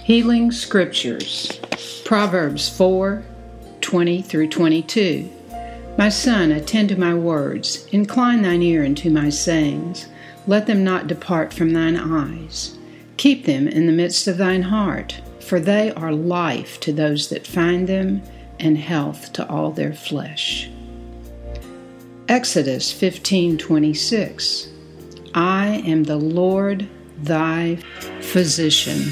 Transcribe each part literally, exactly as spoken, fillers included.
Healing Scriptures. Proverbs four, twenty through twenty-two. My son, attend to my words. Incline thine ear unto my sayings. Let them not depart from thine eyes. Keep them in the midst of thine heart, for they are life to those that find them, and health to all their flesh. Exodus fifteen twenty-six. I am the Lord thy physician.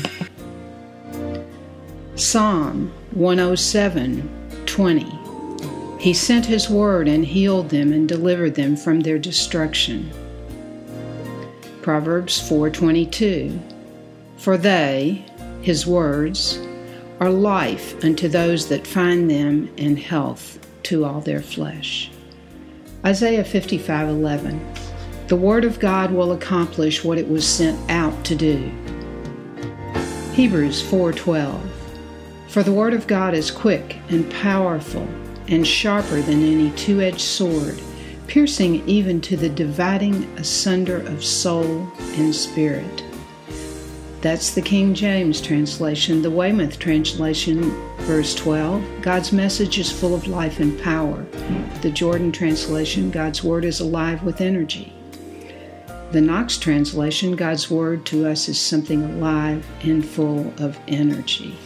Psalm one oh seven twenty. He sent his word and healed them and delivered them from their destruction. Proverbs four twenty-two. For they, his words, are life unto those that find them, and health to all their flesh. Isaiah fifty-five eleven. The word of God will accomplish what it was sent out to do. Hebrews four twelve. For the word of God is quick and powerful and sharper than any two-edged sword, piercing even to the dividing asunder of soul and spirit. That's the King James translation. The Weymouth translation, verse twelve, God's message is full of life and power. The Jordan translation, God's word is alive with energy. The Knox translation, God's word to us is something alive and full of energy.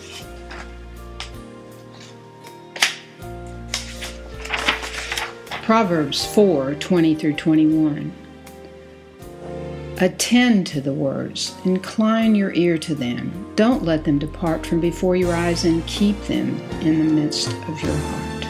Proverbs four twenty through twenty-one. Attend to the words, incline your ear to them. Don't let them depart from before your eyes, and keep them in the midst of your heart.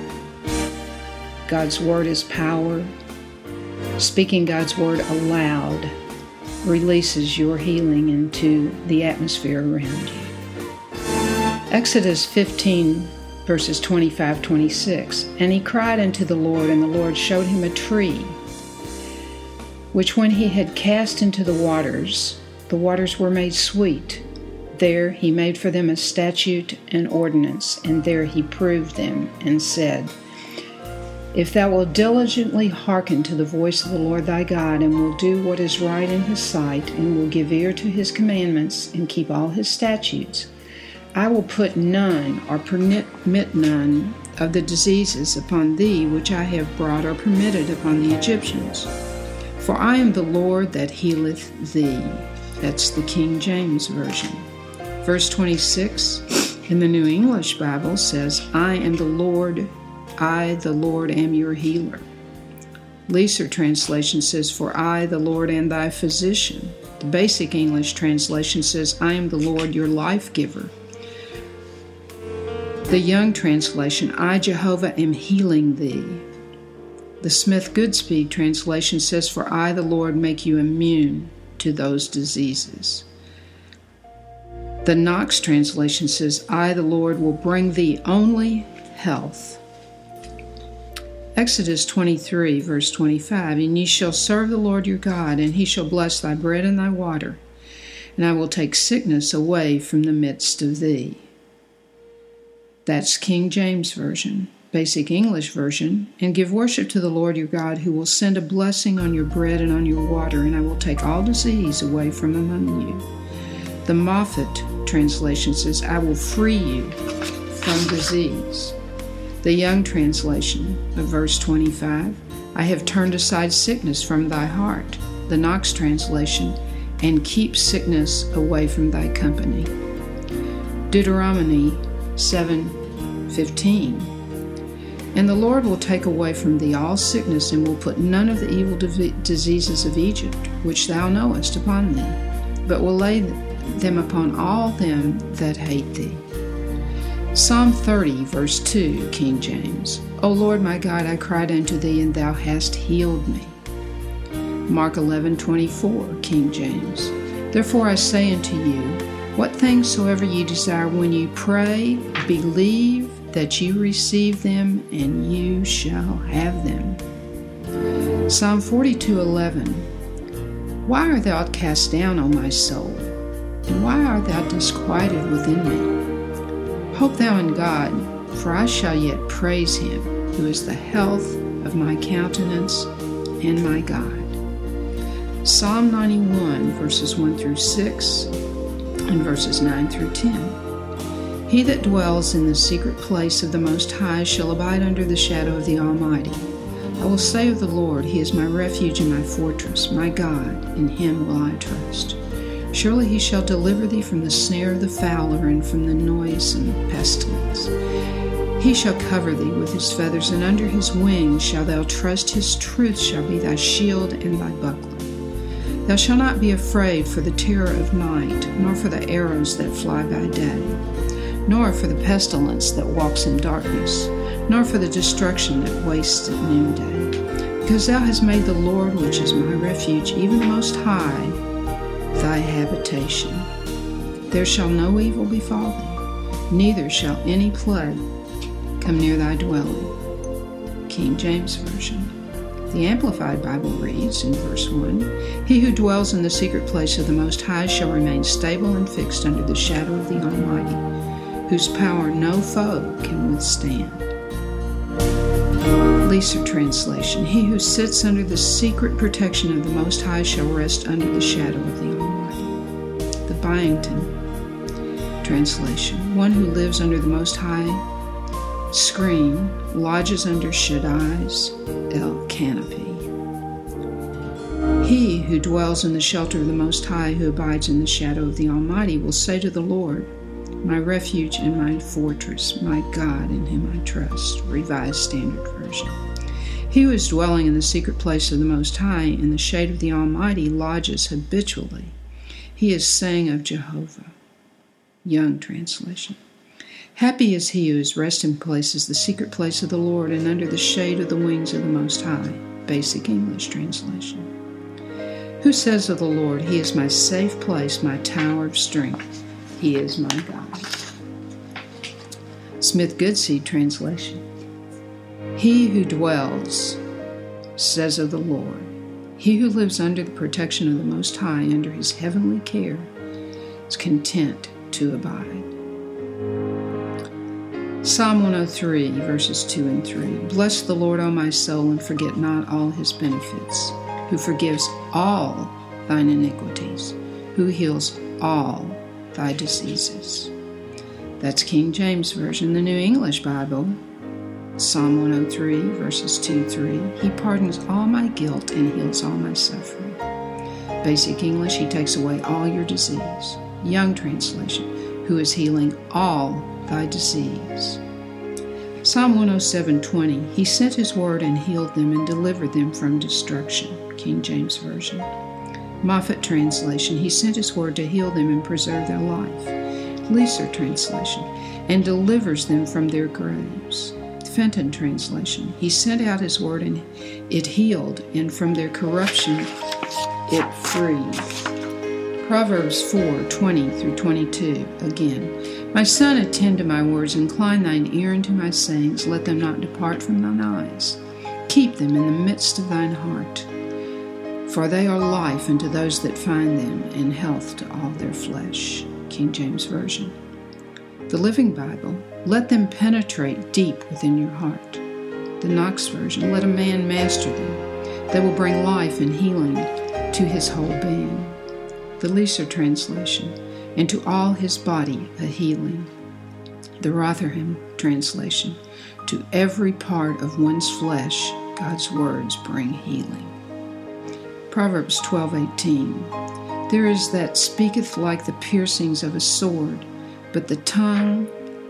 God's word is power. Speaking God's word aloud releases your healing into the atmosphere around you. Exodus fifteen verses twenty-five to twenty-six. And he cried unto the Lord, and the Lord showed him a tree, which when he had cast into the waters, the waters were made sweet. There he made for them a statute and ordinance, and there he proved them, and said, If thou wilt diligently hearken to the voice of the Lord thy God, and will do what is right in his sight, and will give ear to his commandments, and keep all his statutes, I will put none or permit none of the diseases upon thee which I have brought or permitted upon the Egyptians. For I am the Lord that healeth thee. That's the King James Version. Verse twenty-six in the New English Bible says, I am the Lord, I the Lord am your healer. Leeser translation says, For I the Lord am thy physician. The Basic English translation says, I am the Lord your life giver. The Young translation, I, Jehovah, am healing thee. The Smith Goodspeed translation says, For I, the Lord, make you immune to those diseases. The Knox translation says, I, the Lord, will bring thee only health. Exodus twenty-three, verse twenty-five, And ye shall serve the Lord your God, and he shall bless thy bread and thy water, and I will take sickness away from the midst of thee. That's King James Version. Basic English Version, and give worship to the Lord your God, who will send a blessing on your bread and on your water, and I will take all disease away from among you. The Moffat translation says, I will free you from disease. The Young translation of verse twenty-five, I have turned aside sickness from thy heart. The Knox translation, and keep sickness away from thy company. Deuteronomy seven fifteen. And the Lord will take away from thee all sickness, and will put none of the evil diseases of Egypt, which thou knowest, upon thee, but will lay them upon all them that hate thee. Psalm thirty, verse two, King James. O Lord my God, I cried unto thee, and thou hast healed me. Mark eleven twenty-four, King James. Therefore I say unto you, what things soever ye desire when ye pray, believe that you receive them, and you shall have them. Psalm forty-two eleven. Why art thou cast down, O my soul? And why art thou disquieted within me? Hope thou in God, for I shall yet praise him, who is the health of my countenance and my God. Psalm ninety-one, verses one through six. in verses nine through ten. He that dwells in the secret place of the Most High shall abide under the shadow of the Almighty. I will say of the Lord, He is my refuge and my fortress, my God, in Him will I trust. Surely He shall deliver thee from the snare of the fowler and from the noisome pestilence. He shall cover thee with His feathers, and under His wings shalt thou trust. His truth shall be thy shield and thy buckler. Thou shalt not be afraid for the terror of night, nor for the arrows that fly by day, nor for the pestilence that walks in darkness, nor for the destruction that wastes at noonday. Because thou hast made the Lord, which is my refuge, even the Most High, thy habitation. There shall no evil befall thee, neither shall any plague come near thy dwelling. King James Version. The Amplified Bible reads in verse one, He who dwells in the secret place of the Most High shall remain stable and fixed under the shadow of the Almighty, whose power no foe can withstand. Leeser translation, He who sits under the secret protection of the Most High shall rest under the shadow of the Almighty. The Byington translation, One who lives under the Most High screen lodges under Shaddai's El canopy. He who dwells in the shelter of the Most High, who abides in the shadow of the Almighty, will say to the Lord, My refuge and my fortress, my God, in Him I trust. Revised Standard Version. He who is dwelling in the secret place of the Most High, in the shade of the Almighty, lodges habitually. He is saying of Jehovah. Young translation. Happy is he whose resting place is the secret place of the Lord, and under the shade of the wings of the Most High. Basic English translation. Who says of the Lord, He is my safe place, my tower of strength. He is my God. Smith Goodseed translation. He who dwells says of the Lord, He who lives under the protection of the Most High, under His heavenly care, is content to abide. Psalm one oh three, verses two and three. Bless the Lord, O my soul, and forget not all His benefits, who forgives all thine iniquities, who heals all thy diseases. That's King James Version. The New English Bible, Psalm one oh three, verses two through three. He pardons all my guilt and heals all my suffering. Basic English, He takes away all your disease. Young translation, who is healing all thy disease. Psalm one oh seven, twenty. He sent His word and healed them and delivered them from destruction. King James Version. Moffat translation. He sent His word to heal them and preserve their life. Leeser translation. And delivers them from their graves. Fenton translation. He sent out His word and it healed, and from their corruption it freed. Proverbs four, twenty through twenty-two. Again, My son, attend to my words, incline thine ear unto my sayings, let them not depart from thine eyes. Keep them in the midst of thine heart, for they are life unto those that find them, and health to all their flesh. King James Version. The Living Bible, let them penetrate deep within your heart. The Knox Version, let a man master them. They will bring life and healing to his whole being. The Leeser translation, and to all his body a healing. The Rotherham translation, to every part of one's flesh, God's words bring healing. Proverbs twelve eighteen, there is that speaketh like the piercings of a sword, but the tongue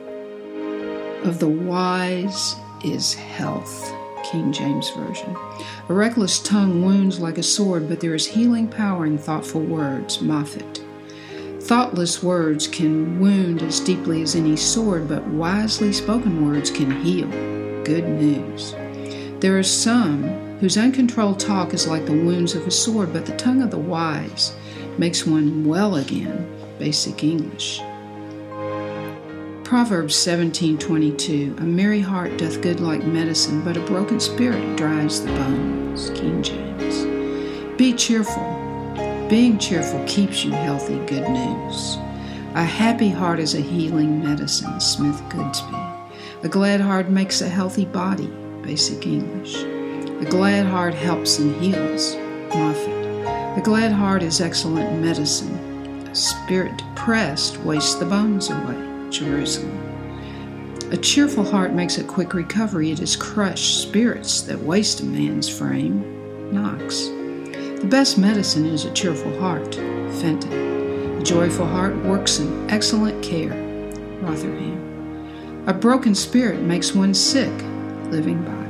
of the wise is health. King James Version. A reckless tongue wounds like a sword, but there is healing power in thoughtful words. Moffat. Thoughtless words can wound as deeply as any sword, but wisely spoken words can heal. Good news. There are some whose uncontrolled talk is like the wounds of a sword, but the tongue of the wise makes one well again. Basic English. Proverbs seventeen twenty-two, a merry heart doth good like medicine, but a broken spirit dries the bones. King James. Be cheerful. Being cheerful keeps you healthy. Good news. A happy heart is a healing medicine. Smith Goodspeed. A glad heart makes a healthy body. Basic English. A glad heart helps and heals. Moffat. A glad heart is excellent medicine. A spirit oppressed wastes the bones away, Jerusalem. A cheerful heart makes a quick recovery. It is crushed spirits that waste a man's frame, Knox. The best medicine is a cheerful heart, Fenton. A joyful heart works in excellent care, Rotherham. A broken spirit makes one sick, Living Bible.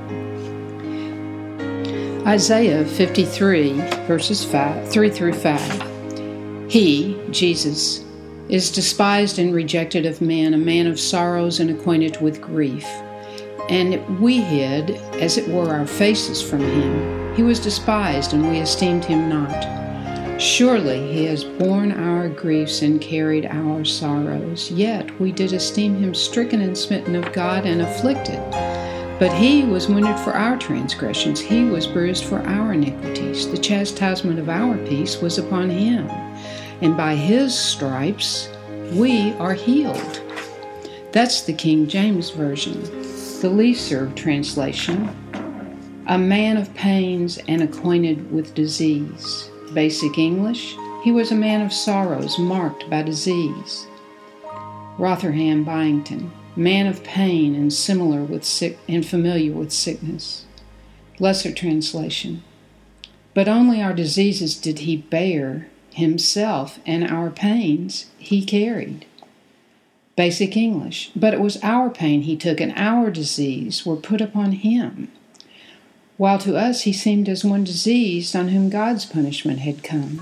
Isaiah fifty-three, verses five, three through five. He, Jesus, is despised and rejected of men, a man of sorrows and acquainted with grief. And we hid, as it were, our faces from him. He was despised, and we esteemed him not. Surely he has borne our griefs and carried our sorrows. Yet we did esteem him stricken and smitten of God and afflicted. But he was wounded for our transgressions, he was bruised for our iniquities. The chastisement of our peace was upon him, and by his stripes we are healed. That's the King James Version. The Leeser translation, a man of pains and acquainted with disease. Basic English, he was a man of sorrows, marked by disease. Rotherham Byington, man of pain and similar with sick and familiar with sickness. Lesser translation, but only our diseases did he bear himself, and our pains he carried. Basic English, but it was our pain he took, and our disease were put upon him. While to us he seemed as one diseased, on whom God's punishment had come.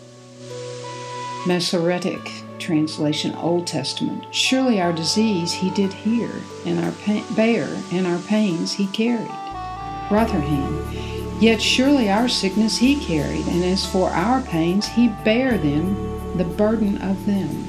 Masoretic translation, Old Testament. Surely our disease he did hear, and our pain, bear, and our pains he carried. Rotherham. Yet surely our sickness he carried, and as for our pains he bare them, the burden of them.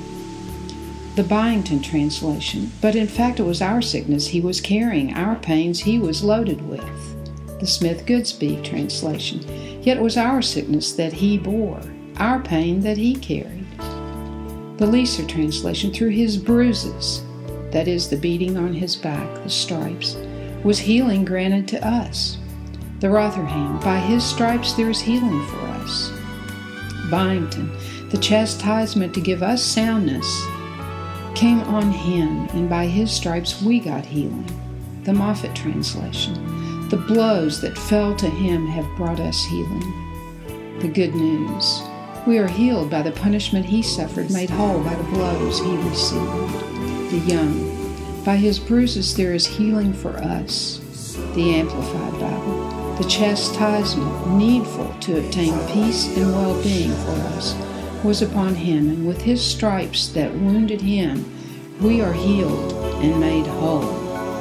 The Byington translation. But in fact it was our sickness he was carrying, our pains he was loaded with. The Smith Goodspeed translation. Yet it was our sickness that he bore, our pain that he carried. The Leeser translation, through his bruises, that is, the beating on his back, the stripes, was healing granted to us. The Rotherham, by his stripes there is healing for us. Byington, the chastisement to give us soundness came on him, and by his stripes we got healing. The Moffat translation, the blows that fell to him have brought us healing. The Good News, we are healed by the punishment he suffered, made whole by the blows he received. The Young, by his bruises there is healing for us. The Amplified Bible, the chastisement needful to obtain peace and well-being for us was upon him, and with his stripes that wounded him, we are healed and made whole.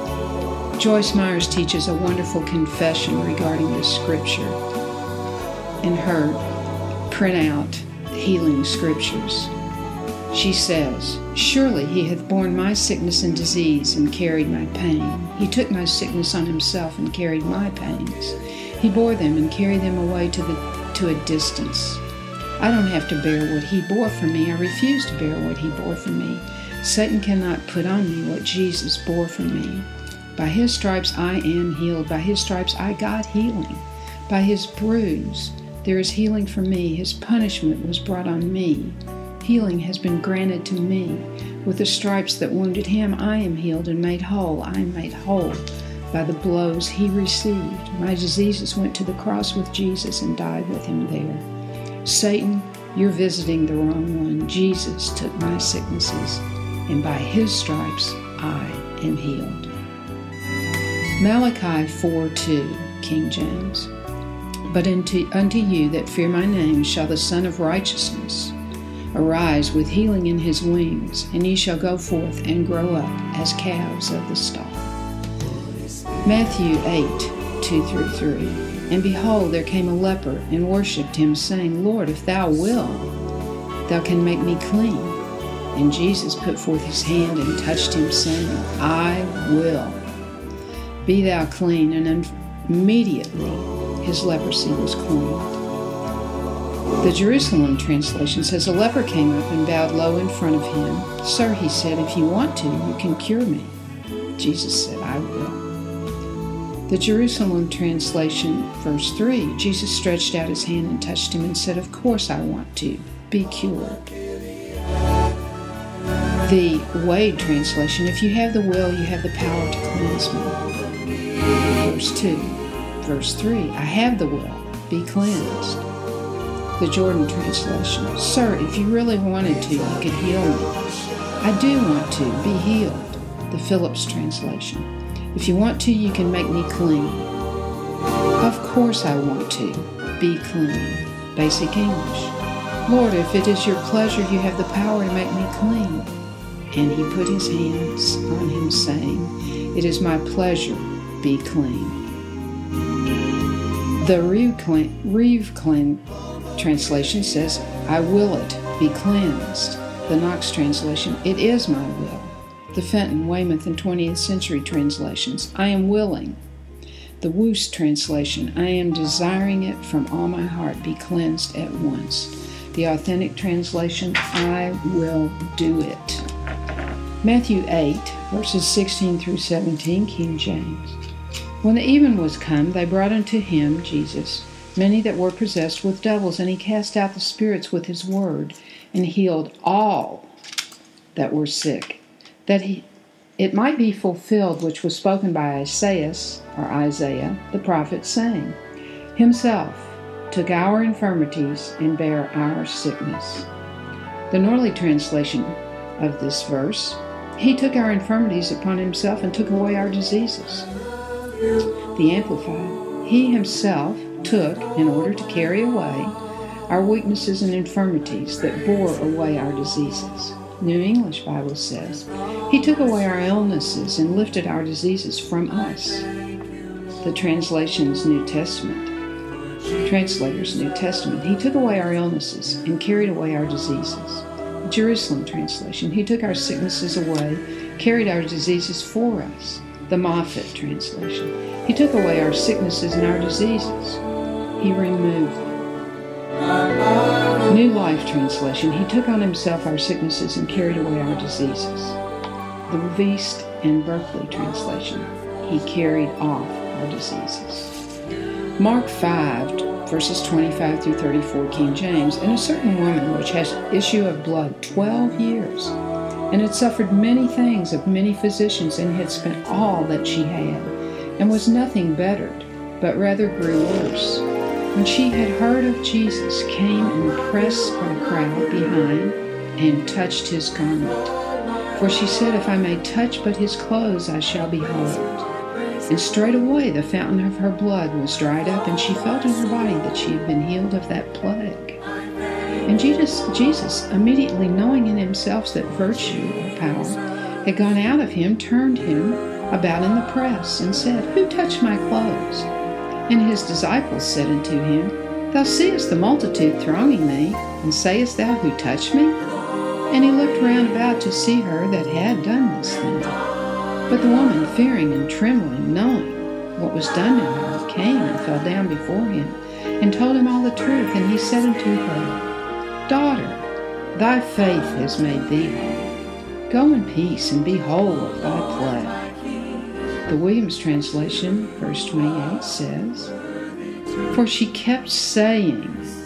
Joyce Myers teaches a wonderful confession regarding this scripture in her printout, Healing Scriptures. She says, surely he hath borne my sickness and disease and carried my pain. He took my sickness on himself and carried my pains. He bore them and carried them away to, the, to a distance. I don't have to bear what he bore for me. I refuse to bear what he bore for me. Satan cannot put on me what Jesus bore for me. By his stripes I am healed. By his stripes I got healing. By his bruise there is healing for me. His punishment was brought on me. Healing has been granted to me. With the stripes that wounded him, I am healed and made whole. I am made whole by the blows he received. My diseases went to the cross with Jesus and died with him there. Satan, you're visiting the wrong one. Jesus took my sicknesses, and by his stripes I am healed. Malachi four two, King James. But unto, unto you that fear my name shall the Son of Righteousness arise with healing in his wings, and ye shall go forth and grow up as calves of the stall. Matthew eight two through three. And behold, there came a leper, and worshipped him, saying, Lord, if thou wilt, thou can make me clean. And Jesus put forth his hand and touched him, saying, I will. Be thou clean. And immediately his leprosy was cleansed. The Jerusalem translation says, a leper came up and bowed low in front of him. Sir, he said, if you want to, you can cure me. Jesus said, I will. The Jerusalem translation, verse three, Jesus stretched out his hand and touched him and said, of course I want to. Be cured. The Wade translation, if you have the will, you have the power to cleanse me. Verse two. Verse three, I have the will, be cleansed. The Jordan translation, sir, if you really wanted to, you could heal me. I do want to, be healed. The Phillips translation, if you want to, you can make me clean. Of course I want to, be clean. Basic English, Lord, if it is your pleasure, you have the power to make me clean. And he put his hands on him, saying, it is my pleasure, be clean. The Reeve translation says, I will it, be cleansed. The Knox translation, it is my will. The Fenton, Weymouth, and twentieth century translations, I am willing. The Woos translation, I am desiring it from all my heart, be cleansed at once. The Authentic translation, I will do it. Matthew eight, verses sixteen through seventeen, King James. When the even was come, they brought unto him, Jesus, many that were possessed with devils, and he cast out the spirits with his word, and healed all that were sick, that he, it might be fulfilled which was spoken by Isaiah, or Isaiah, the prophet, saying, himself took our infirmities and bare our sickness. The Norley translation of this verse, he took our infirmities upon himself and took away our diseases. The Amplified, he himself took, in order to carry away, our weaknesses and infirmities that bore away our diseases. New English Bible says, he took away our illnesses and lifted our diseases from us. The translation's New Testament, Translator's New Testament, he took away our illnesses and carried away our diseases. The Jerusalem translation, he took our sicknesses away, carried our diseases for us. The Moffat translation, he took away our sicknesses and our diseases. He removed them. New Life translation, he took on himself our sicknesses and carried away our diseases. The Wiest and Berkeley translation, he carried off our diseases. Mark five, verses twenty-five through thirty-four, King James, and a certain woman which has issue of blood twelve years, and had suffered many things of many physicians, and had spent all that she had, and was nothing bettered, but rather grew worse. When she had heard of Jesus, came and pressed the crowd behind, and touched his garment. For she said, if I may touch but his clothes, I shall be whole. And straightway the fountain of her blood was dried up, and she felt in her body that she had been healed of that plague. And Jesus, Jesus, immediately knowing in himself that virtue or power had gone out of him, turned him about in the press, and said, who touched my clothes? And his disciples said unto him, thou seest the multitude thronging thee, and sayest thou, who touched me? And he looked round about to see her that had done this thing. But the woman, fearing and trembling, knowing what was done to her, came and fell down before him, and told him all the truth. And he said unto her, daughter, thy faith has made thee whole. Go in peace, and be whole of thy plague. The Williams translation, verse twenty-eight, says, for she kept saying,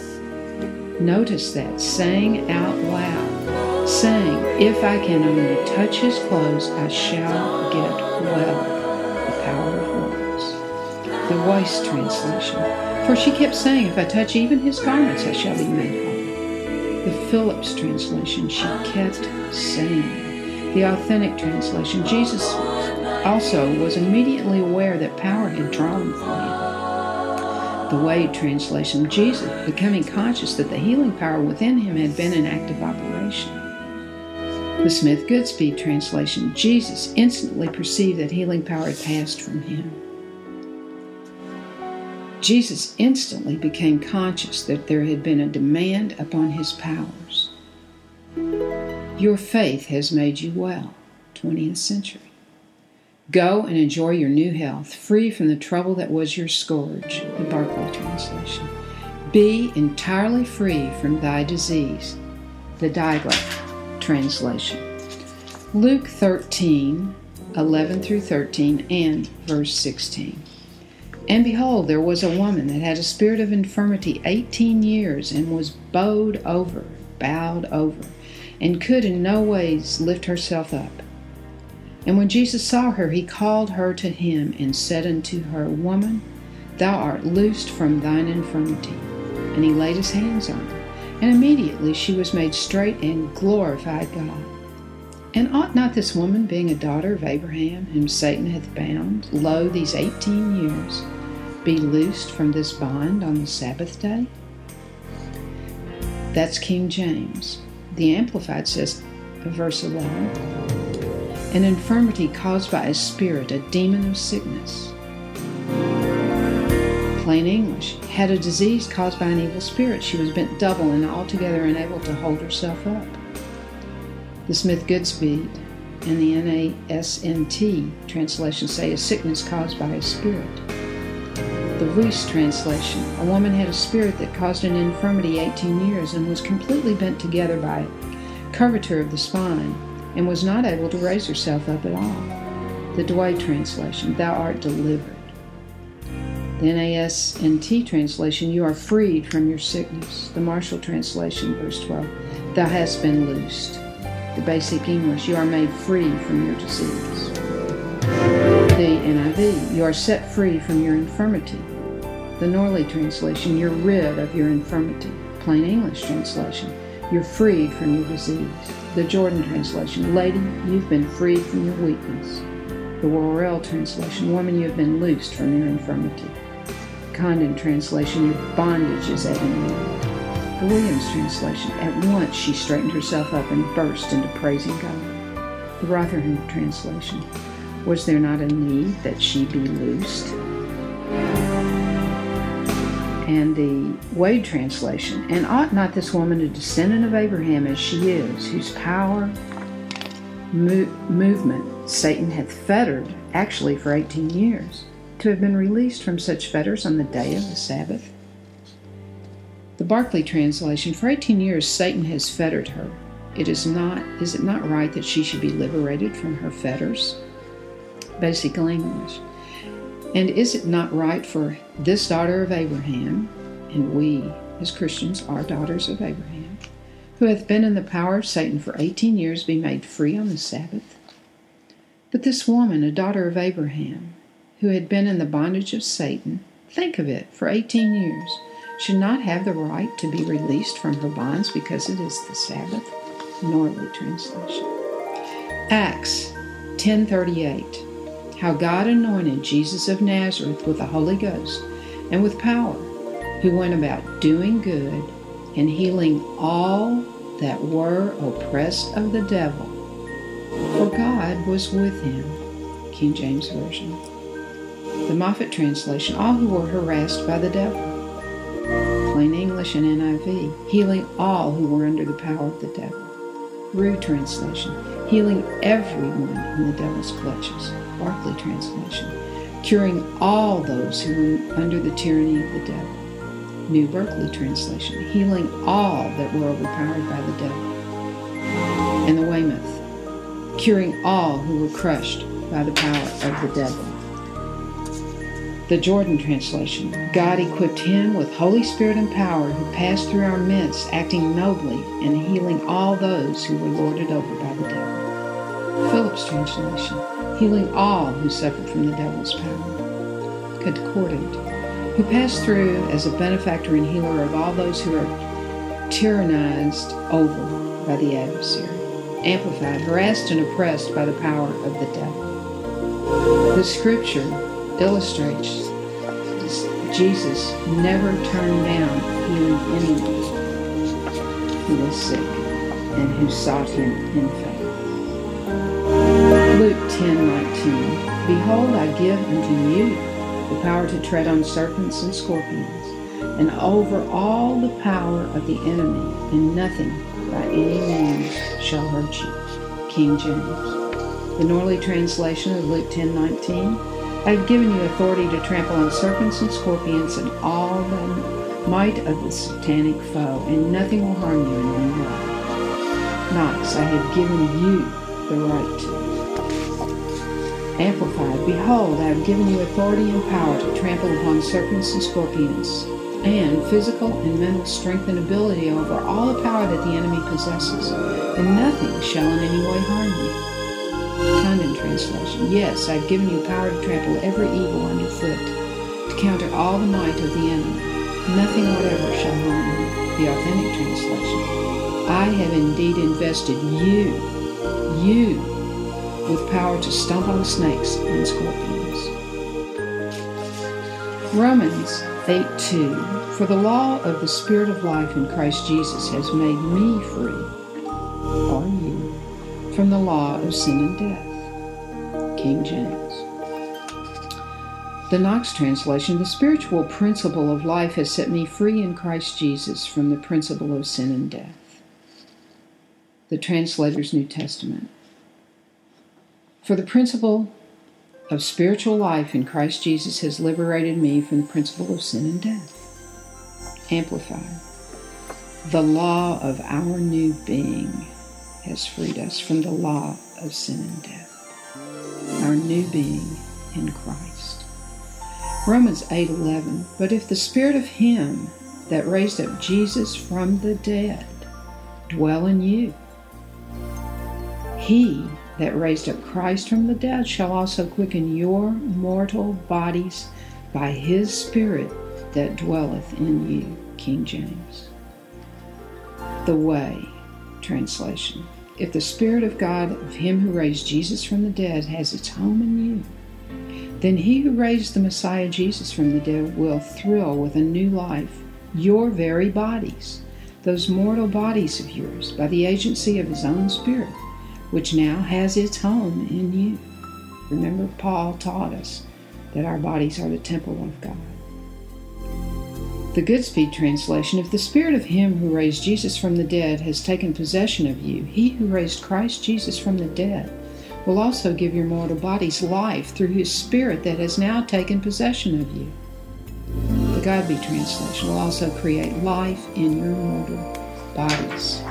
notice that, saying out loud, saying, if I can only touch his clothes, I shall get well. The power of words. The Weiss translation, for she kept saying, if I touch even his garments, I shall be made whole. The Phillips translation, she kept saying. The Authentic translation, Jesus also was immediately aware that power had drawn from him. The Wade translation, Jesus becoming conscious that the healing power within him had been in active operation. The Smith Goodspeed translation, Jesus instantly perceived that healing power had passed from him. Jesus instantly became conscious that there had been a demand upon his powers. Your faith has made you well, twentieth century. Go and enjoy your new health, free from the trouble that was your scourge, the Barclay translation. Be entirely free from thy disease, the Daigle translation. Luke thirteen, eleven through thirteen, and verse sixteen. And behold, there was a woman that had a spirit of infirmity eighteen years, and was bowed over, bowed over, and could in no ways lift herself up. And when Jesus saw her, he called her to him and said unto her, Woman, thou art loosed from thine infirmity. And he laid his hands on her, and immediately she was made straight and glorified God. And ought not this woman, being a daughter of Abraham, whom Satan hath bound, lo, these eighteen years, be loosed from this bond on the Sabbath day? That's King James. The Amplified says, verse eleven, an infirmity caused by a spirit, a demon of sickness. Plain English, had a disease caused by an evil spirit. She was bent double and altogether unable to hold herself up. The Smith Goodspeed and the N A S N T translation say a sickness caused by a spirit. The Reese translation, a woman had a spirit that caused an infirmity eighteen years and was completely bent together by curvature of the spine and was not able to raise herself up at all. The Dway translation, thou art delivered. The N A S N T translation, you are freed from your sickness. The Marshall translation, verse twelve, thou hast been loosed. The Basic English, you are made free from your disease. The N I V, you are set free from your infirmity. The Norley translation, you're rid of your infirmity. Plain English translation, you're freed from your disease. The Jordan translation, lady, you've been freed from your weakness. The Worrell translation, woman, you have been loosed from your infirmity. Condon translation, your bondage is at an end. The Williams translation, at once she straightened herself up and burst into praising God. The Rotherham translation, was there not a need that she be loosed? And the Wade translation, and ought not this woman, a descendant of Abraham as she is, whose power, mo- movement, Satan hath fettered, actually for eighteen years, to have been released from such fetters on the day of the Sabbath? The Barclay translation, for eighteen years Satan has fettered her. It is not, is it not right that she should be liberated from her fetters? Basic English. And is it not right for this daughter of Abraham, and we as Christians are daughters of Abraham, who hath been in the power of Satan for eighteen years, be made free on the Sabbath? But this woman, a daughter of Abraham, who had been in the bondage of Satan, think of it, for eighteen years, should not have the right to be released from her bonds because it is the Sabbath? Norley translation. Acts ten thirty-eight. How God anointed Jesus of Nazareth with the Holy Ghost and with power, who went about doing good and healing all that were oppressed of the devil, for God was with him. King James Version. The Moffat translation, all who were harassed by the devil. Plain English and N I V, healing all who were under the power of the devil. Rue translation, healing everyone in the devil's clutches. Barclay translation, curing all those who were under the tyranny of the devil. New Berkeley translation, healing all that were overpowered by the devil. And the Weymouth, curing all who were crushed by the power of the devil. The Jordan translation, God equipped him with Holy Spirit and power, who passed through our midst, acting nobly and healing all those who were lorded over by the devil. Phillips translation, healing all who suffered from the devil's power. Concordant, who passed through as a benefactor and healer of all those who are tyrannized over by the adversary. Amplified, harassed and oppressed by the power of the devil. The scripture illustrates Jesus never turned down healing anyone who was sick and who sought him in faith. Luke ten nineteen, behold, I give unto you the power to tread on serpents and scorpions, and over all the power of the enemy, and nothing by any means shall hurt you. King James. The Norley translation of Luke ten nineteen, I have given you authority to trample on serpents and scorpions and all the might of the satanic foe, and nothing will harm you in any way. Knox, I have given you the right to. Amplified, behold, I have given you authority and power to trample upon serpents and scorpions and physical and mental strength and ability over all the power that the enemy possesses, and nothing shall in any way harm you. Condon translation. Yes, I've given you power to trample every evil underfoot, to counter all the might of the enemy. Nothing whatever shall harm you. The authentic translation. I have indeed invested you, you, with power to stomp on snakes and scorpions. Romans eight two. For the law of the Spirit of life in Christ Jesus has made me free, or you, from the law of sin and death. King James. The Knox translation. The spiritual principle of life has set me free in Christ Jesus from the principle of sin and death. The Translator's New Testament. For the principle of spiritual life in Christ Jesus has liberated me from the principle of sin and death. Amplified. The law of our new being has freed us from the law of sin and death. Our new being in Christ. Romans eight eleven. But if the Spirit of Him that raised up Jesus from the dead dwell in you, He that raised up Christ from the dead shall also quicken your mortal bodies by His Spirit that dwelleth in you. King James. The Way translation. If the Spirit of God, of Him who raised Jesus from the dead, has its home in you, then He who raised the Messiah Jesus from the dead will thrill with a new life your very bodies, those mortal bodies of yours, by the agency of His own Spirit, which now has its home in you. Remember, Paul taught us that our bodies are the temple of God. The Goodspeed translation. If the Spirit of Him who raised Jesus from the dead has taken possession of you, He who raised Christ Jesus from the dead will also give your mortal bodies life through His Spirit that has now taken possession of you. The Godby translation will also create life in your mortal bodies.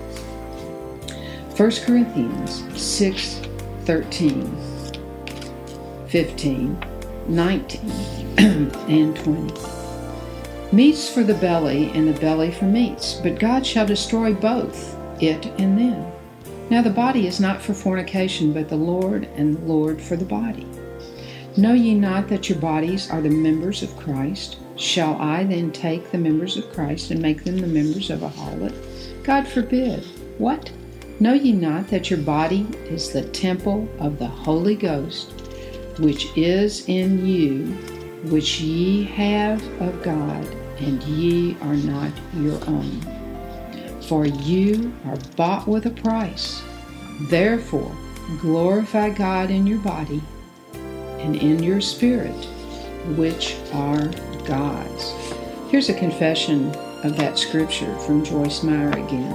First Corinthians six thirteen, fifteen, nineteen, and twenty. Meats for the belly, and the belly for meats, but God shall destroy both, it and them. Now the body is not for fornication, but the Lord, and the Lord for the body. Know ye not that your bodies are the members of Christ? Shall I then take the members of Christ and make them the members of a harlot? God forbid. What? Know ye not that your body is the temple of the Holy Ghost, which is in you, which ye have of God, and ye are not your own? For you are bought with a price. Therefore, glorify God in your body and in your spirit, which are God's. Here's a confession of that scripture from Joyce Meyer again.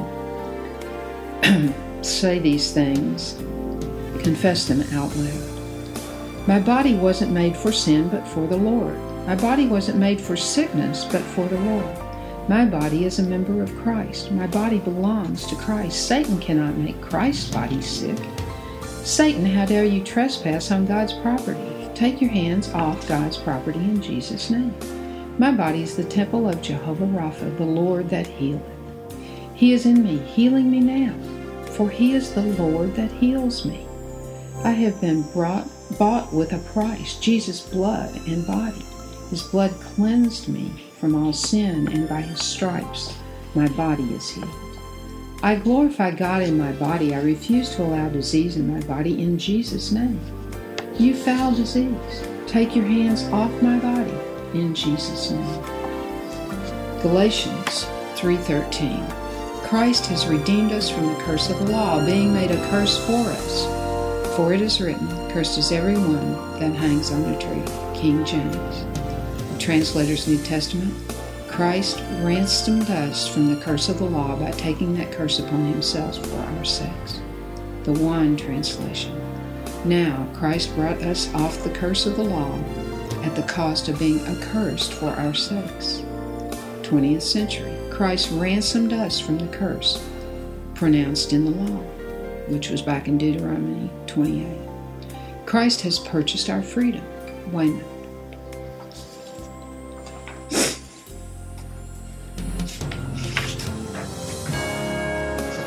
Say these things, confess them out loud. My body wasn't made for sin, but for the Lord. My body wasn't made for sickness, but for the Lord. My body is a member of Christ. My body belongs to Christ. Satan cannot make Christ's body sick. Satan, how dare you trespass on God's property? Take your hands off God's property in Jesus' name. My body is the temple of Jehovah Rapha, the Lord that healeth. He is in me, healing me now, for He is the Lord that heals me. I have been brought, bought with a price, Jesus' blood and body. His blood cleansed me from all sin, and by His stripes my body is healed. I glorify God in my body. I refuse to allow disease in my body in Jesus' name. You foul disease, take your hands off my body in Jesus' name. Galatians three thirteen. Christ has redeemed us from the curse of the law, being made a curse for us. For it is written, cursed is every one that hangs on a tree. King James. The Translator's New Testament. Christ ransomed us from the curse of the law by taking that curse upon Himself for our sakes. The Wine Translation. Now Christ brought us off the curse of the law at the cost of being accursed for our sakes. twentieth century. Christ ransomed us from the curse pronounced in the law, which was back in Deuteronomy twenty-eight. Christ has purchased our freedom. Wayman.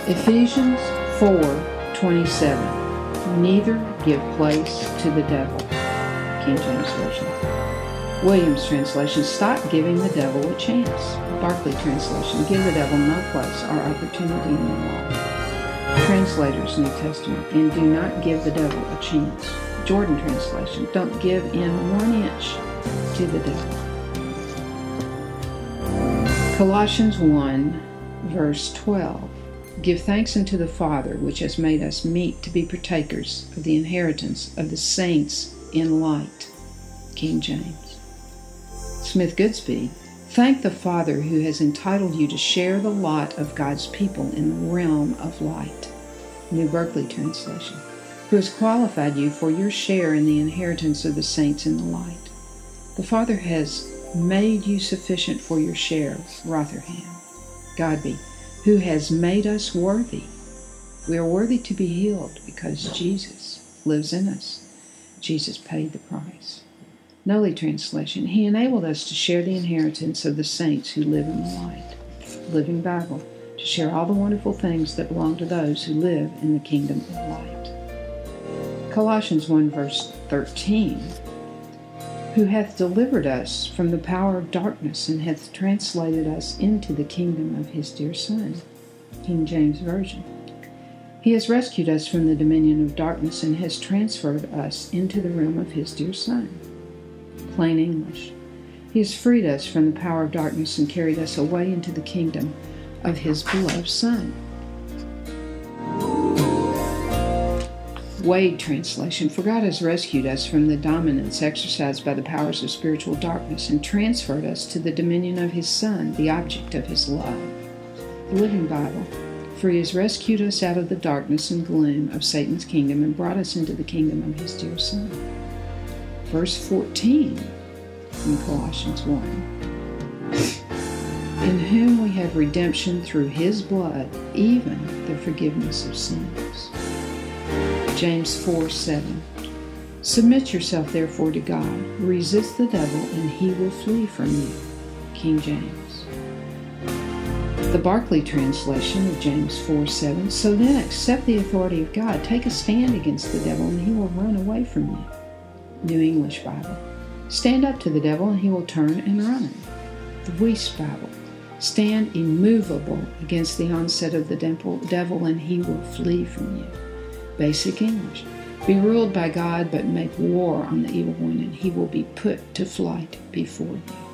Ephesians four twenty-seven. Neither give place to the devil. King James Version. Williams translation, stop giving the devil a chance. Barclay translation, give the devil no place or opportunity in your life. Translators, New Testament, and do not give the devil a chance. Jordan translation, don't give in one inch to the devil. Colossians one, verse twelve. Give thanks unto the Father, which has made us meet to be partakers of the inheritance of the saints in light. King James. Smith Goodspeed, thank the Father who has entitled you to share the lot of God's people in the realm of light. New Berkeley translation, who has qualified you for your share in the inheritance of the saints in the light. The Father has made you sufficient for your share. Rotherham. Godby, who has made us worthy. We are worthy to be healed because Jesus lives in us. Jesus paid the price. Nolly translation, he enabled us to share the inheritance of the saints who live in the light. Living Bible, to share all the wonderful things that belong to those who live in the kingdom of light. Colossians one verse thirteen, who hath delivered us from the power of darkness and hath translated us into the kingdom of his dear Son. King James Version. He has rescued us from the dominion of darkness and has transferred us into the realm of his dear Son. Plain English. He has freed us from the power of darkness and carried us away into the kingdom of his beloved Son. Wade translation, for God has rescued us from the dominance exercised by the powers of spiritual darkness and transferred us to the dominion of his Son, the object of his love. Living Bible, for he has rescued us out of the darkness and gloom of Satan's kingdom and brought us into the kingdom of his dear Son. Verse fourteen in Colossians one. In whom we have redemption through his blood, even the forgiveness of sins. James four seven. Submit yourself therefore to God. Resist the devil, and he will flee from you. King James. The Barclay translation of James four seven. So then accept the authority of God. Take a stand against the devil, and he will run away from you. New English Bible. Stand up to the devil, and he will turn and run. The Weiss Bible. Stand immovable against the onset of the devil, and he will flee from you. Basic English. Be ruled by God, but make war on the evil one, and he will be put to flight before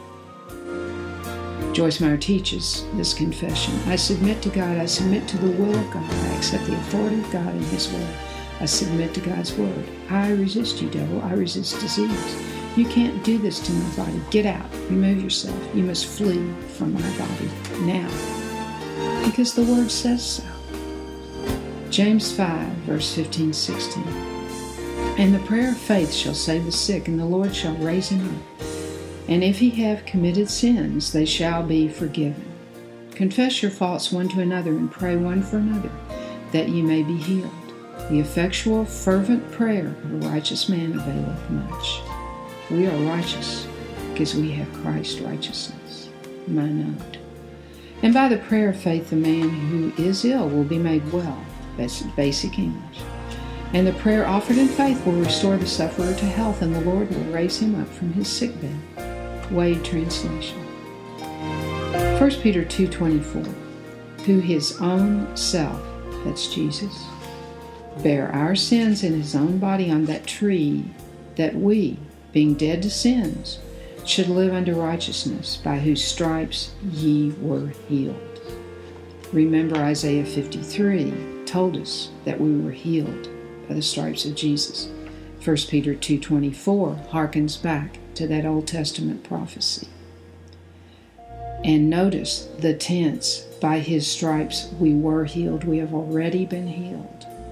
you. Joyce Meyer teaches this confession. I submit to God. I submit to the will of God. I accept the authority of God and his word. I submit to God's word. I resist you, devil. I resist disease. You can't do this to my body. Get out. Remove yourself. You must flee from my body now, because the word says so. James five, verse fifteen sixteen. And the prayer of faith shall save the sick, and the Lord shall raise him up. And if he have committed sins, they shall be forgiven. Confess your faults one to another, and pray one for another, that ye may be healed. The effectual, fervent prayer of a righteous man availeth much. We are righteous because we have Christ's righteousness. My note. And by the prayer of faith, the man who is ill will be made well. That's basic English. And the prayer offered in faith will restore the sufferer to health, and the Lord will raise him up from his sickbed. Wade translation. First Peter two twenty-four. Who his own self, that's Jesus, bare our sins in his own body on that tree, that we, being dead to sins, should live unto righteousness, by whose stripes ye were healed. Remember Isaiah fifty-three told us that we were healed by the stripes of Jesus. First Peter two twenty-four harkens back to that Old Testament prophecy. And notice the tense, by his stripes we were healed. We have already been healed.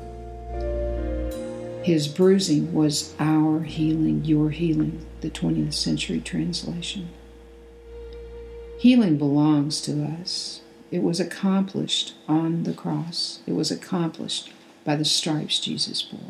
His bruising was our healing, your healing, the twentieth century translation. Healing belongs to us. It was accomplished on the cross. It was accomplished by the stripes Jesus bore.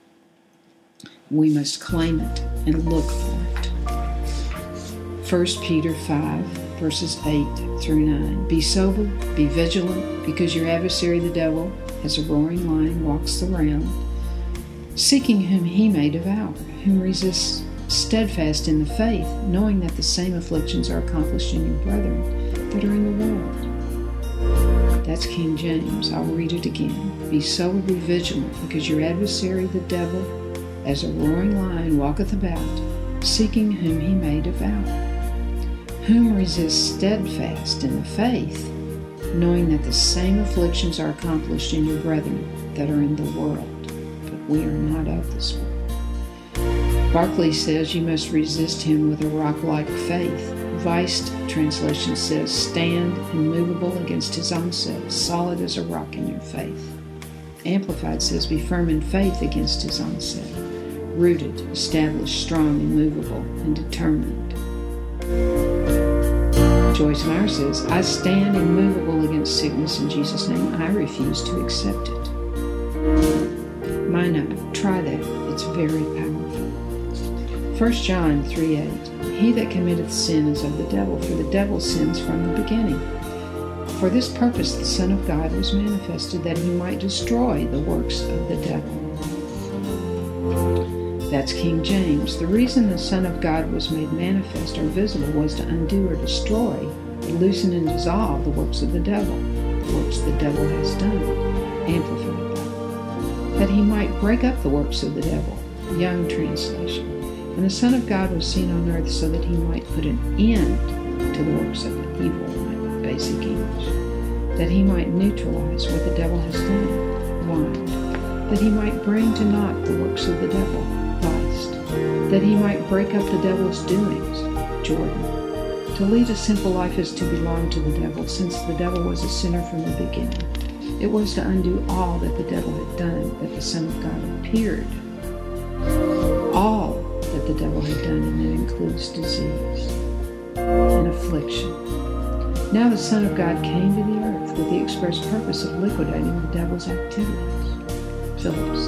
We must claim it and look for it. First Peter five verses eight through nine. Be sober, be vigilant, because your adversary the devil, as a roaring lion, walks around, seeking whom he may devour, whom resists steadfast in the faith, knowing that the same afflictions are accomplished in your brethren that are in the world. That's King James. I'll read it again. Be sober, be vigilant, because your adversary the devil, as a roaring lion, walketh about, seeking whom he may devour, whom resist steadfast in the faith, knowing that the same afflictions are accomplished in your brethren that are in the world, but we are not of this world. Barclay says you must resist him with a rock-like faith. Weist translation says, stand immovable against his onset, solid as a rock in your faith. Amplified says, be firm in faith against his onset, rooted, established, strong, immovable, and determined. Joyce Meyer says, I stand immovable against sickness in Jesus' name. I refuse to accept it. My note, try that. It's very powerful. First John three eight, he that committeth sin is of the devil, for the devil sins from the beginning. For this purpose the Son of God was manifested, that he might destroy the works of the devil. That's King James. The reason the Son of God was made manifest or visible was to undo or destroy, loosen and dissolve the works of the devil, the works the devil has done. Amplified that. That he might break up the works of the devil. Young translation. And the Son of God was seen on earth so that he might put an end to the works of the evil one, basic English. That he might neutralize what the devil has done, blind. That he might bring to naught the works of the devil, Weist. That he might break up the devil's doings, Jordan. To lead a simple life is to belong to the devil, since the devil was a sinner from the beginning. It was to undo all that the devil had done that the Son of God appeared. All that the devil had done, and that includes disease and affliction. Now the Son of God came to the earth with the express purpose of liquidating the devil's activities. Phillips.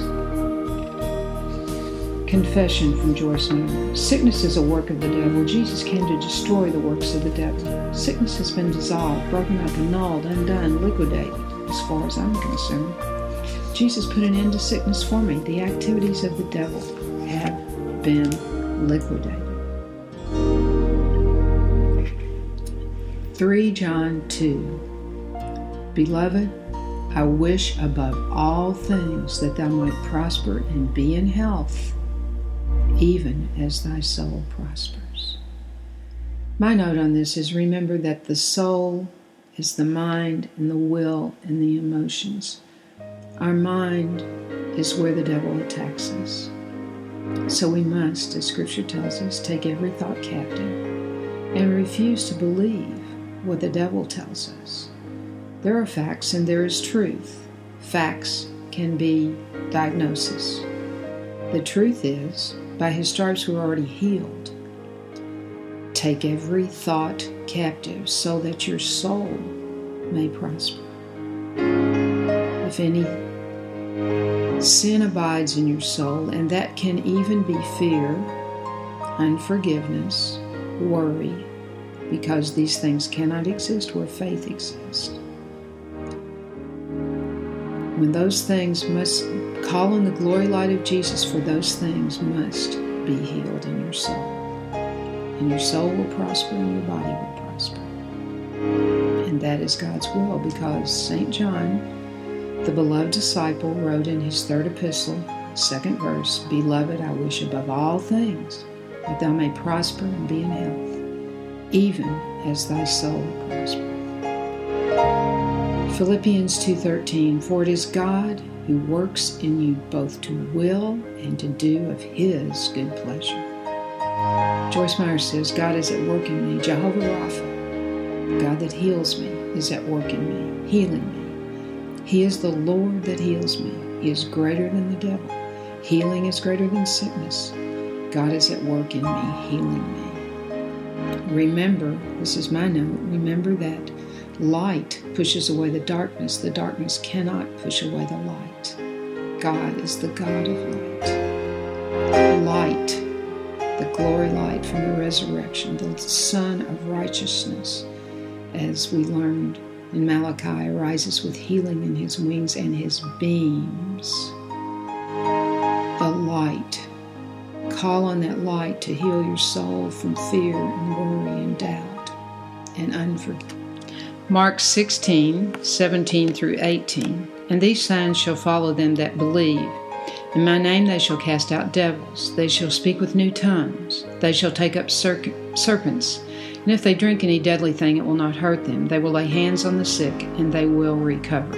Confession from Joyce Meyer. Sickness is a work of the devil. Jesus came to destroy the works of the devil. Sickness has been dissolved, broken up, annulled, undone, liquidated, as far as I'm concerned. Jesus put an end to sickness for me. The activities of the devil have been liquidated. Three John two. Beloved, I wish above all things that thou might prosper and be in health, even as thy soul prospers. My note on this is, remember that the soul is the mind and the will and the emotions. Our mind is where the devil attacks us. So we must, as Scripture tells us, take every thought captive and refuse to believe what the devil tells us. There are facts and there is truth. Facts can be diagnosis. The truth is, by his stripes we're already healed. Take every thought captive so that your soul may prosper. If any sin abides in your soul, and that can even be fear, unforgiveness, worry, because these things cannot exist where faith exists. When those things must call on the glory light of Jesus, for those things must be healed in your soul. And your soul will prosper and your body will prosper. And that is God's will, because Saint John, the beloved disciple, wrote in his third epistle, second verse, Beloved, I wish above all things that thou may prosper and be in health, even as thy soul prosper. Philippians two thirteen, For it is God who works in you both to will and to do of his good pleasure. Joyce Meyer says, God is at work in me. Jehovah Rapha, God that heals me, is at work in me, healing me. He is the Lord that heals me. He is greater than the devil. Healing is greater than sickness. God is at work in me, healing me. Remember, this is my note, remember that light pushes away the darkness. The darkness cannot push away the light. God is the God of light. Light the glory light from the resurrection, the Son of righteousness, as we learned in Malachi, arises with healing in his wings and his beams. The light. Call on that light to heal your soul from fear and worry and doubt and unforgiveness. Mark sixteen, seventeen through eighteen. And these signs shall follow them that believe. In my name they shall cast out devils. They shall speak with new tongues. They shall take up ser- serpents. And if they drink any deadly thing, it will not hurt them. They will lay hands on the sick, and they will recover.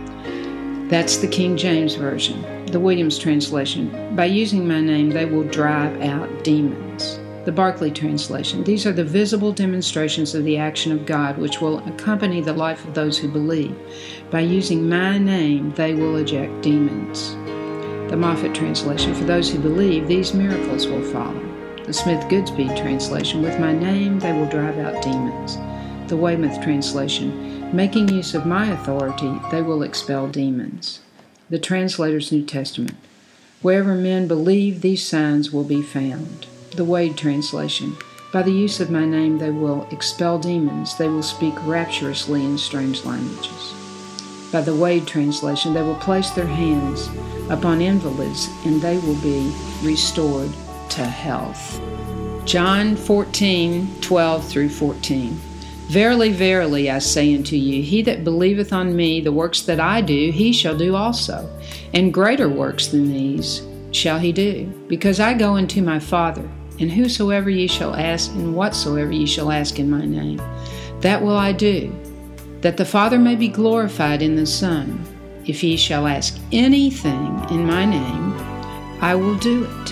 That's the King James Version. The Williams translation. By using my name, they will drive out demons. The Barclay translation. These are the visible demonstrations of the action of God, which will accompany the life of those who believe. By using my name, they will eject demons. The Moffat translation. For those who believe, these miracles will follow. The Smith Goodspeed translation. With my name, they will drive out demons. The Weymouth translation. Making use of my authority, they will expel demons. The Translator's New Testament. Wherever men believe, these signs will be found. The Wade translation. By the use of my name, they will expel demons. They will speak rapturously in strange languages. By the Wade translation, they will place their hands upon invalids, and they will be restored to health. John fourteen, twelve through fourteen. Verily, verily, I say unto you, he that believeth on me, the works that I do, he shall do also. And greater works than these shall he do, because I go unto my Father. And whosoever ye shall ask, and whatsoever ye shall ask in my name, that will I do, that the Father may be glorified in the Son. If ye shall ask anything in my name, I will do it.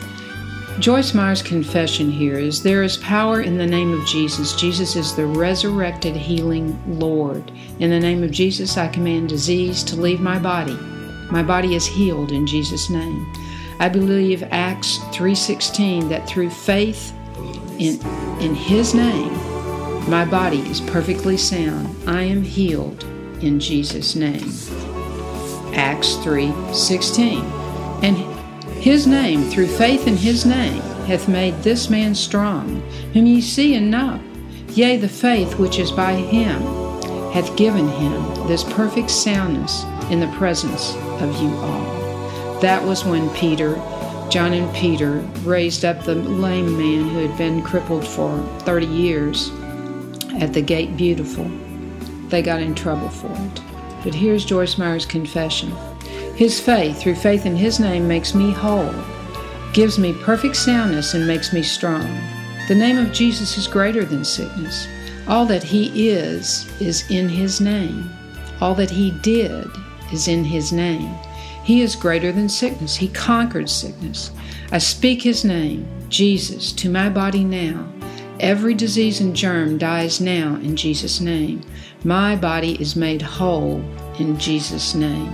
Joyce Meyer's confession here is, there is power in the name of Jesus. Jesus is the resurrected, healing Lord. In the name of Jesus, I command disease to leave my body. My body is healed in Jesus' name. I believe Acts three sixteen, that through faith in, in His name, my body is perfectly sound. I am healed in Jesus' name. Acts three sixteen. And His name, through faith in His name, hath made this man strong, whom ye see and know. Yea, the faith which is by Him hath given him this perfect soundness in the presence of you all. That was when Peter, John and Peter, raised up the lame man who had been crippled for thirty years at the Gate Beautiful. They got in trouble for it. But here's Joyce Meyer's confession. His faith, through faith in His name, makes me whole, gives me perfect soundness, and makes me strong. The name of Jesus is greater than sickness. All that He is, is in His name. All that He did is in His name. He is greater than sickness. He conquered sickness. I speak His name, Jesus, to my body now. Every disease and germ dies now in Jesus' name. My body is made whole in Jesus' name.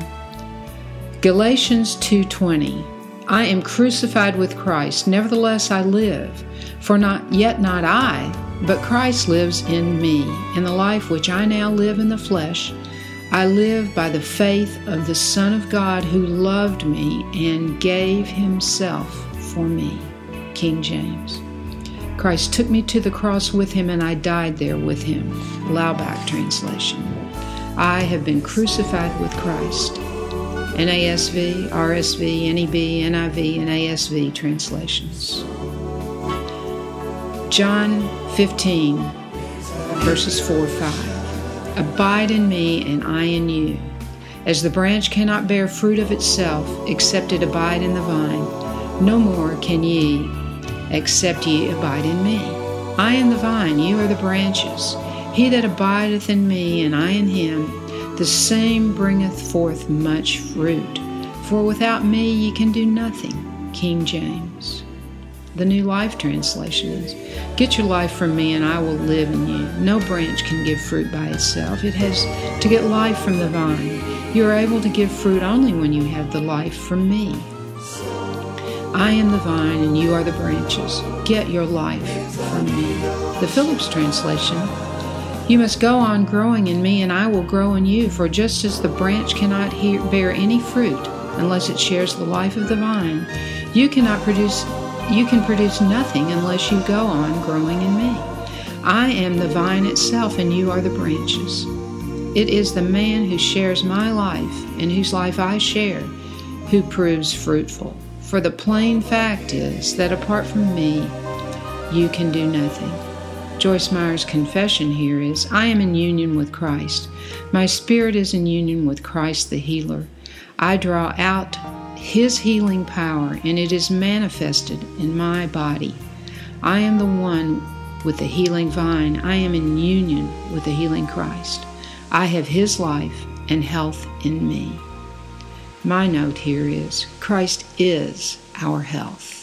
Galatians two twenty. I am crucified with Christ, nevertheless I live. For not yet not I, but Christ lives in me. In the life which I now live in the flesh, I live by the faith of the Son of God, who loved me and gave Himself for me. King James. Christ took me to the cross with Him, and I died there with Him. Laubach translation. I have been crucified with Christ. N A S V, R S V, N E B, N I V, and A S V translations. John fifteen, verses four and five. Abide in me, and I in you. As the branch cannot bear fruit of itself, except it abide in the vine, no more can ye, except ye abide in me. I am the vine, you are the branches. He that abideth in me, and I in him, the same bringeth forth much fruit. For without me ye can do nothing. King James. The New Life Translation is, get your life from me, and I will live in you. No branch can give fruit by itself. It has to get life from the vine. You are able to give fruit only when you have the life from me. I am the vine, and you are the branches. Get your life from me. The Phillips Translation. You must go on growing in me, and I will grow in you. For just as the branch cannot bear any fruit unless it shares the life of the vine, you cannot produce you can produce nothing unless you go on growing in me. I am the vine itself, and you are the branches. It is the man who shares my life and whose life I share who proves fruitful. For the plain fact is that apart from me, you can do nothing. Joyce Meyer's confession here is, I am in union with Christ. My spirit is in union with Christ the healer. I draw out His healing power, and it is manifested in my body. I am the one with the healing vine. I am in union with the healing Christ. I have His life and health in me. My note here is, Christ is our health.